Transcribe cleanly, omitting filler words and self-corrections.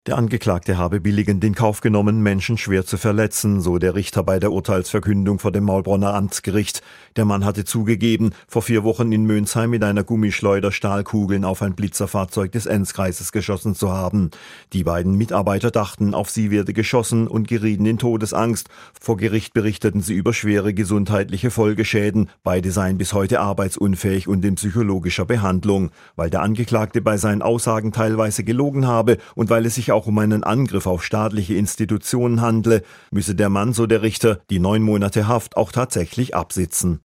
Der Angeklagte habe billigend in Kauf genommen, Menschen schwer zu verletzen, so der Richter bei der Urteilsverkündung vor dem Maulbronner Amtsgericht. Der Mann hatte zugegeben, vor 4 Wochen in Mönsheim mit einer Gummischleuder Stahlkugeln auf ein Blitzerfahrzeug des Enzkreises geschossen zu haben. Die beiden Mitarbeiter dachten, auf sie werde geschossen und gerieten in Todesangst. Vor Gericht berichteten sie über schwere gesundheitliche Folgeschäden. Beide seien bis heute arbeitsunfähig und in psychologischer Behandlung. Weil der Angeklagte bei seinen Aussagen teilweise gelogen habe und weil es sich auch um einen Angriff auf staatliche Institutionen handle, müsse der Mann, so der Richter, die 9 Monate Haft auch tatsächlich absitzen.